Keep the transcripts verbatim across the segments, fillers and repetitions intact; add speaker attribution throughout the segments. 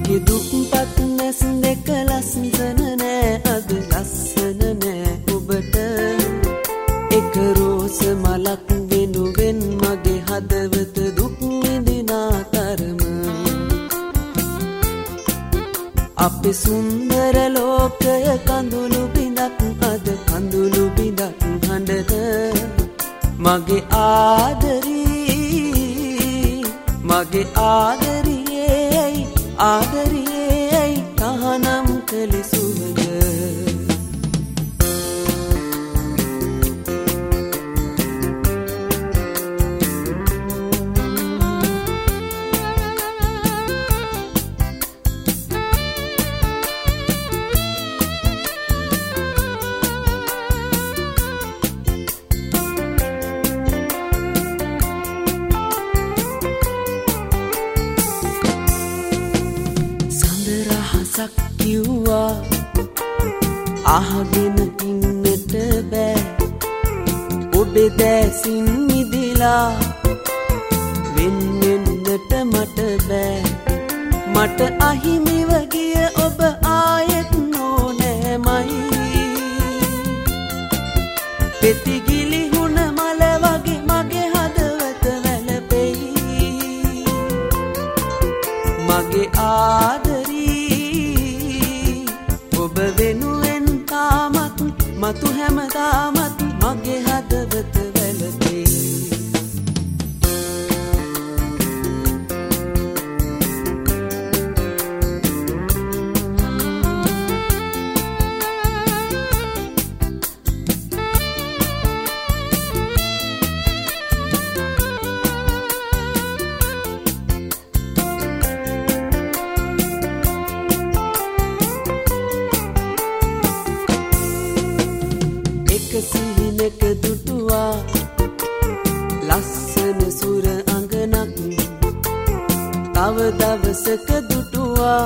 Speaker 1: මගේ දුක්පත් නැස් දෙක ලස්සන නෑ අද ලස්සන නෑ ඔබට එක රෝස මලක් වෙනුවෙන් මගේ හදවත දුක් විඳිනා තරම අපේ සුන්දර ලෝකය කඳුළු බිඳක් අද කඳුළු බිඳක් හඬන මගේ ආදරී මගේ ආදරියේ ආදරියේ තහනම් කළේ සුවඳ කිව්වා අහගෙන ඉන්නට බෑ ඔබේ දැසින් මිදිලා වෙන් වෙන්නට මට බෑ මට අහිමිව ගිය ඔබ ආයෙත් නොනෑමයි පෙති ගිලිහුණ මල වගේ මගේ හදවත වැළපෙයි මගේ ආදරී ඔබ වෙනුවෙන් තාමත් මතු හැමදාමත් මගේ හදවත වැළපෙයි සිහිනක දුටුවා ලස්සන සුර අංගනක් තව දවසක දුටුවා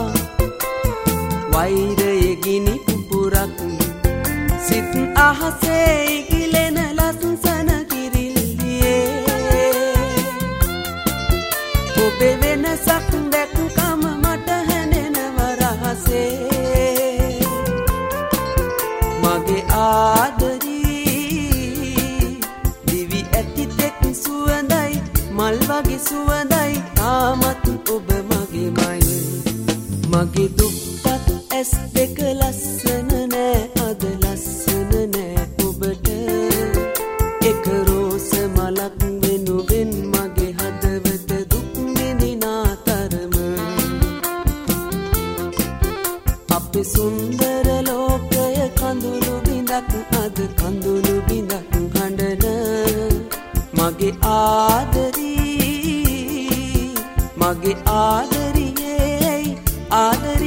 Speaker 1: වෛරයේ ගිනි පුපුරක් සිත් අහසේ ඉගිලෙන ලස්සන කිරිල්ලියේ ඔබේ වෙනසක් දැක්කම මට හැනෙනව රහසේ මගේ ආදරී මල් වගේ සුවඳයි තාමත් ඔබ මගේමයි මගේ දුක්පත් ඇස් දෙක ලස්සන නෑ අද ලස්සන නෑ ඔබට එක රෝස මලක් වෙනුවෙන් මගේ හදවත දුක් විඳිනා තරම අපේ සුන්දර ලෝකය කඳුළු බිඳක් අද කඳුළු බිඳක් හඬන මගේ ආදරී මගේ ආදරියේ ආදරී